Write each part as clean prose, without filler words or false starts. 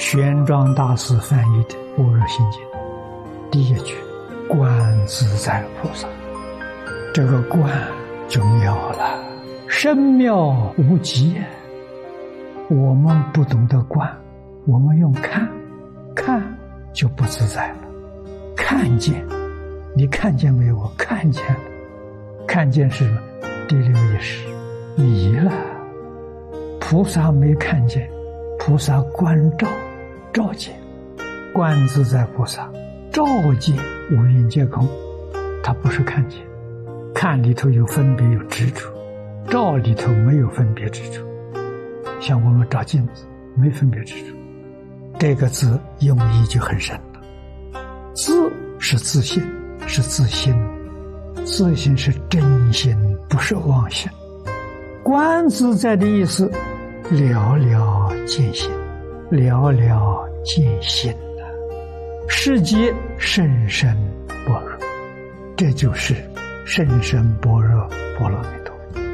玄奘大师翻译的《般若心经》第一句观自在菩萨，这个观就妙了，深妙无极。我们不懂得观，我们用看就不自在了。看见，你看见没有？我看见了，看见是第六意识迷了。菩萨没看见，菩萨观照见，观自在菩萨照见五蕴皆空。他不是看见，看里头有分别有执着，照里头没有分别执着。像我们照镜子没分别执着，这个字用意就很深了。自是自信，是自心，自信是真心，不是妄心。观自在的意思，了了见心，了了见心啊，世界甚深般若，这就是甚深般若波罗蜜多。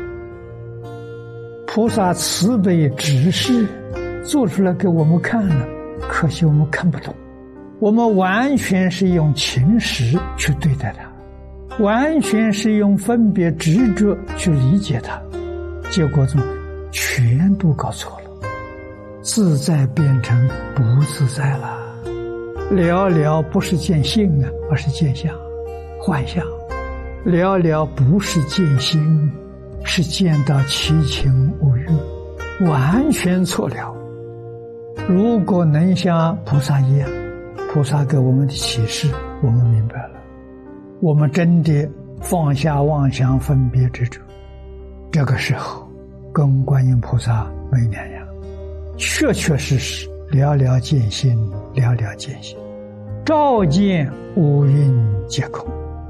菩萨慈悲指示做出来给我们看了，可惜我们看不懂，我们完全是用情识去对待它，完全是用分别执着去理解它，结果怎么全都搞错了，自在变成不自在了。了了不是见性啊，而是见相幻象。了了不是见心，是见到七情五欲，完全错了。如果能像菩萨一样，菩萨给我们的启示我们明白了，我们真的放下妄想分别执着，这个时候跟观音菩萨没两样，确确实实了了见心，了了见心，照见五蕴皆空。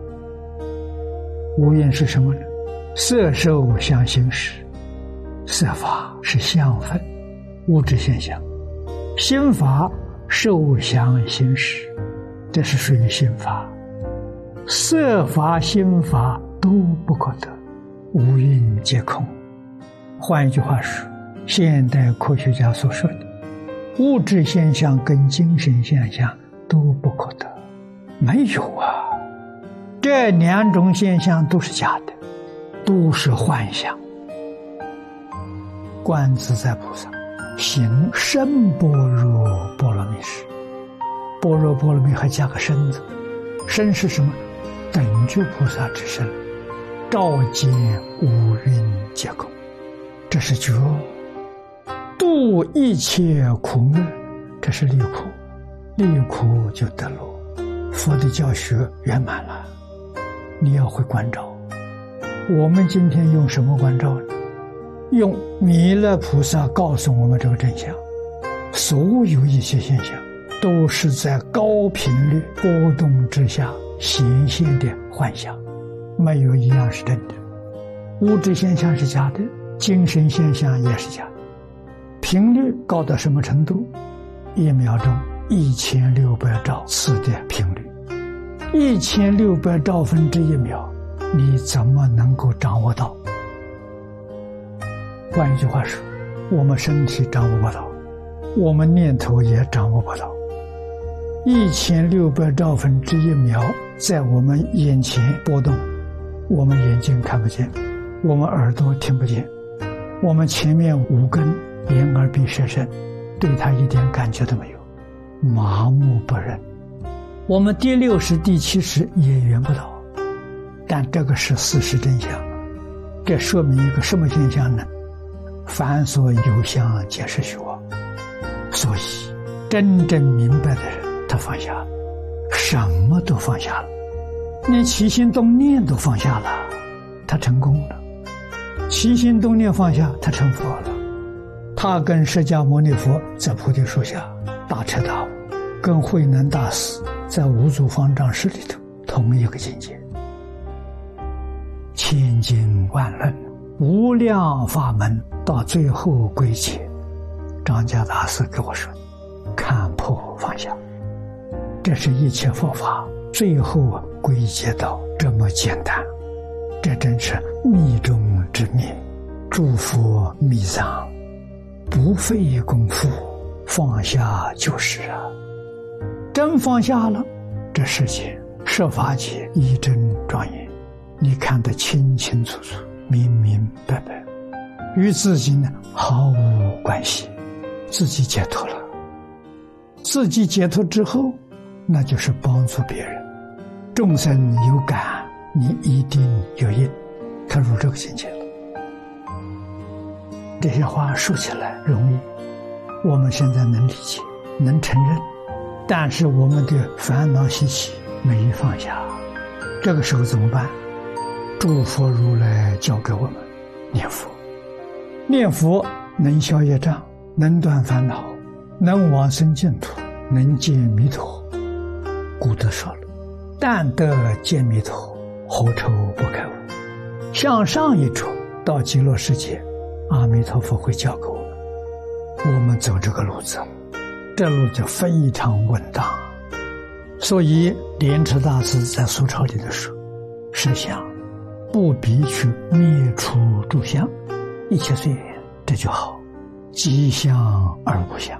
五蕴是什么呢？色受想行识，色法是相分物质现象，心法受想行识，这是属于心法。色法心法都不可得，五蕴皆空。换一句话说，现代科学家所说的物质现象跟精神现象都不可得，没有啊，这两种现象都是假的，都是幻象。观自在菩萨行深般若波罗蜜时，般若波罗蜜还加个深字，深是什么？等觉菩萨之身，照见五蕴皆空，这是觉。度一切苦厄，这是离苦，离苦就得乐。佛的教学圆满了，你要会观照。我们今天用什么观照呢？用弥勒菩萨告诉我们这个真相，所有一切现象都是在高频率波动之下显现的幻想，没有一样是真的。物质现象是假的，精神现象也是假的。频率高到什么程度？1秒钟1600兆次的频率，1600兆分之1秒，你怎么能够掌握到？换一句话说，我们身体掌握不到，我们念头也掌握不到。1600兆分之1秒在我们眼前波动，我们眼睛看不见，我们耳朵听不见，我们前面5根眼耳鼻舌身对它一点感觉都没有，麻木不仁。我们第60第70也圆不到，但这个是事实真相。这说明一个什么现象呢？凡所有相皆是虚妄。所以真正明白的人，他放下了，什么都放下了，连起心动念都放下了，他成功了。起心动念放下，他成佛了。他跟释迦牟尼佛在菩提树下大彻大悟，跟慧能大师在五祖方丈室里头同一个境界。千经万论，无量法门，到最后归结。张家大师跟我说，看破放下，这是一切佛法最后归结到这么简单，这真是密中之密，诸佛密藏，不费功夫， 放下就是啊。真放下了，这世界设法界一真庄严，你看得清清楚楚，明明白白，与自己呢毫无关系，自己解脱了。自己解脱之后，那就是帮助别人。众生有感，你一定有应，他入这个境界了。这些话说起来容易，我们现在能理解，能承认，但是我们的烦恼习气没放下，这个时候怎么办？诸佛如来教给我们念佛。念佛能消业障，能断烦恼，能往生净土，能见弥陀。古德说了，但得见弥陀，何愁不开悟。向上一处到极乐世界，阿弥陀佛会教给我们，我们走这个路子，这路就非常稳当。所以莲池大师在苏钞里的说，实相不必去灭除诸相，一切随缘，这就好，即相而无相。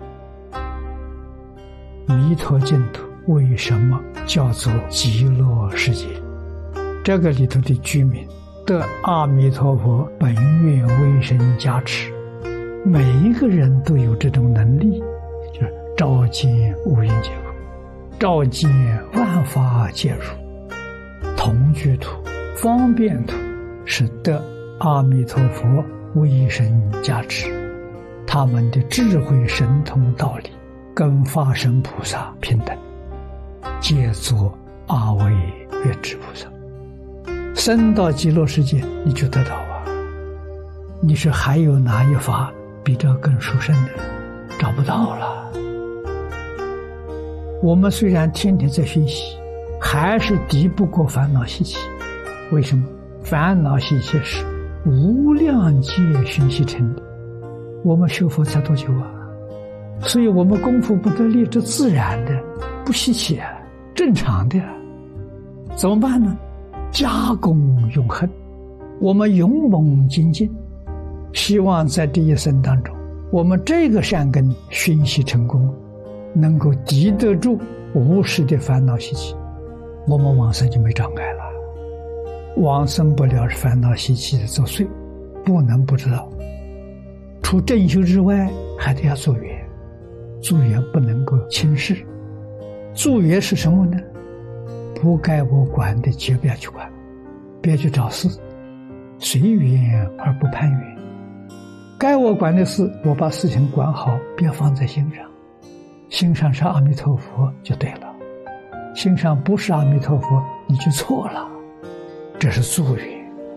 弥陀净土为什么叫做极乐世界？这个里头的居民得阿弥陀佛本愿威神加持，每一个人都有这种能力，就是照见五蕴皆空，照见万法皆如。同居土、方便土是得阿弥陀佛威神加持，他们的智慧神通道理跟法身菩萨平等，皆作阿惟越致菩萨。升到极乐世界你就得到啊！你说还有哪一法比这更殊胜的？找不到了。我们虽然天天在学习，还是敌不过烦恼习气。为什么？烦恼习气是无量劫熏习成的，我们学佛才多久啊？所以我们功夫不得力，这自然的，不稀奇啊，正常的。怎么办呢？加功永恒，我们勇猛精进，希望在这一生当中，我们这个善根熏习成功，能够抵得住无始的烦恼习气，我们往生就没障碍了。往生不了是烦恼习气的作祟，不能不知道。除正修之外，还得要助缘，助缘不能够轻视。助缘是什么呢？不该我管的就不要去管，不要去找事，随缘而不攀缘。该我管的事，我把事情管好，不要放在心上。心上是阿弥陀佛就对了，心上不是阿弥陀佛你就错了。这是助缘，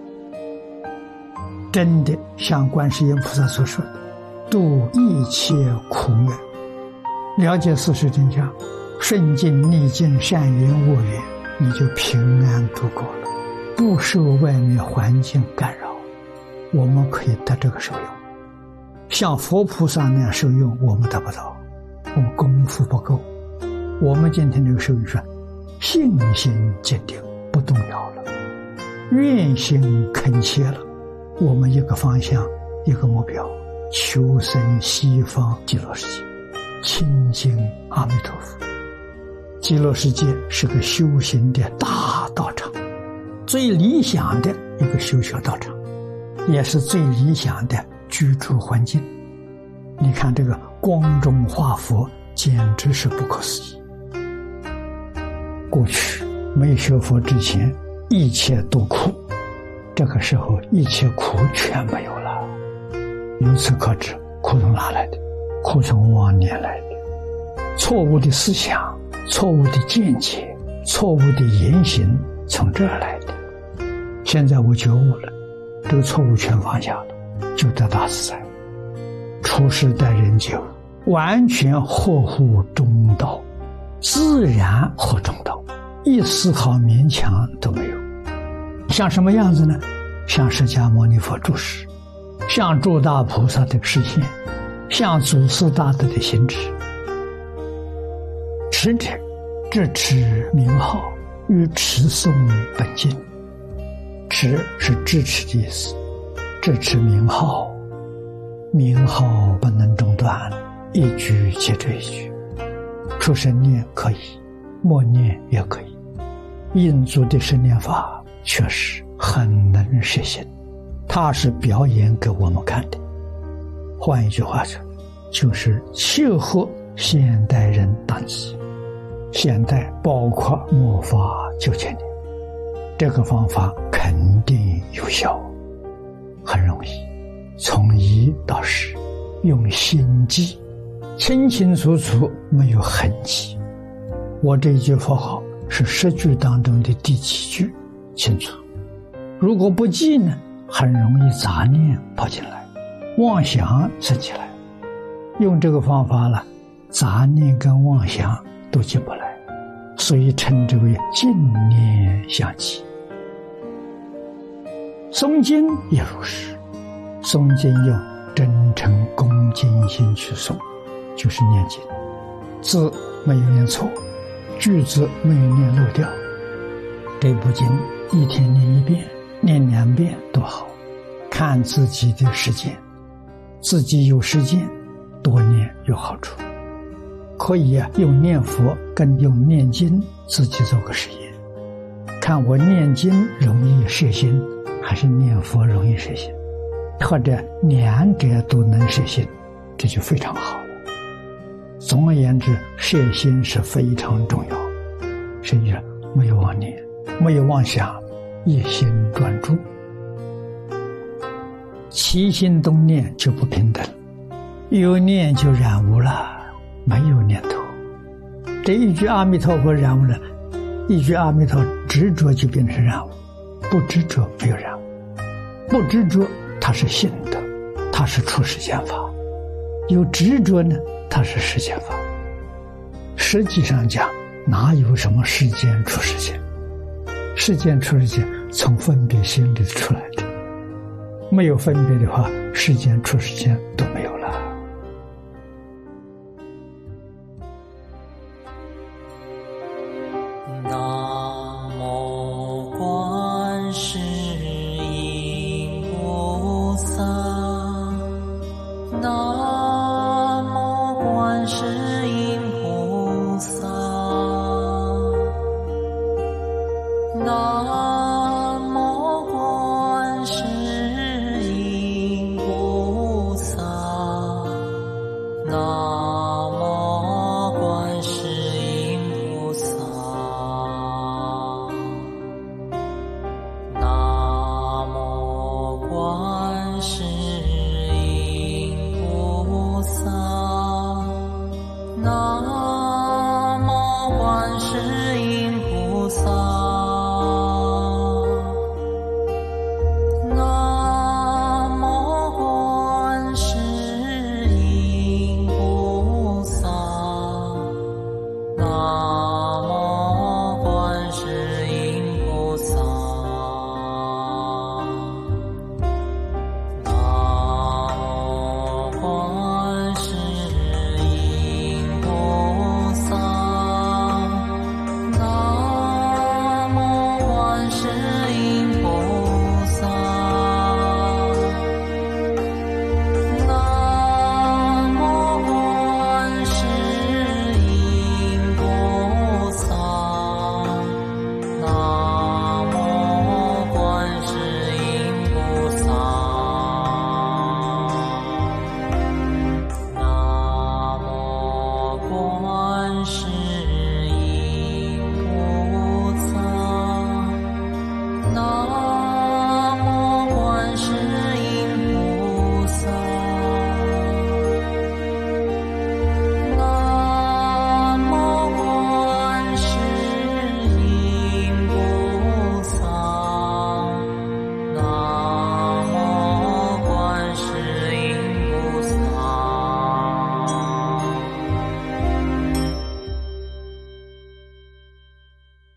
真的像观世音菩萨所说的，度一切苦厄。了解事实真相，顺境逆境，善缘恶缘，你就平安度过了，不受外面环境干扰。我们可以得这个受用，像佛菩萨那样受用我们得不到，我们功夫不够。我们今天这个受用是信心坚定，不动摇了，愿心恳切了，我们一个方向，一个目标，求生西方极乐世界，亲近阿弥陀佛。极乐世界是个修行的大道场，最理想的一个修学道场，也是最理想的居住环境。你看这个光中化佛，简直是不可思议。过去没学佛之前，一切都苦，这个时候一切苦全没有了。由此可知，苦从哪来的？苦从妄念来的，错误的思想，错误的见解，错误的言行，从这儿来的。现在我觉悟了，这个错误全放下了，就得大自在。处事待人接物，完全合乎中道，自然合中道，一丝毫勉强都没有。像什么样子呢？像释迦牟尼佛住世，像诸大菩萨的示现，像祖师大德的行持。持者智持名号，与持诵本经。持是支持的意思，支持名号，名号不能中断， 一句接着一句，出生念可以，默念也可以。印度的生念法确实很能实行，它是表演给我们看的。换一句话说，就是切合现代人当机。现代包括末法9000年，这个方法肯定有效，很容易，从一到10，用心记，清清楚楚，没有痕迹。我这一句佛号是10句当中的第几句，清楚。如果不记呢，很容易杂念跑进来，妄想生起来。用这个方法了，杂念跟妄想都进不来，所以称之为净念相继。诵经也如是，诵经用真诚恭敬心去诵，就是念经，字没有念错，句子没有念漏掉。这部经一天念1遍，念2遍都好，看自己的时间，自己有时间多念有好处。可以用念佛跟用念经自己做个实验，看我念经容易摄心还是念佛容易摄心，或者2者都能摄心，这就非常好了。总而言之，摄心是非常重要，甚至没有妄念，没有妄想，一心专注，起心动念就不平等，有念就染污了，没有念头。这一句阿弥陀佛染污了，一句阿弥陀执着就变成染污，不执着没有染污，不执着它是信德，它是出世间法，有执着呢，它是世间法。实际上讲，哪有什么世间出世间？世间出世间从分别心里出来的，没有分别的话，世间出世间都没有了。 南无观世音菩萨，南无观世音菩萨，南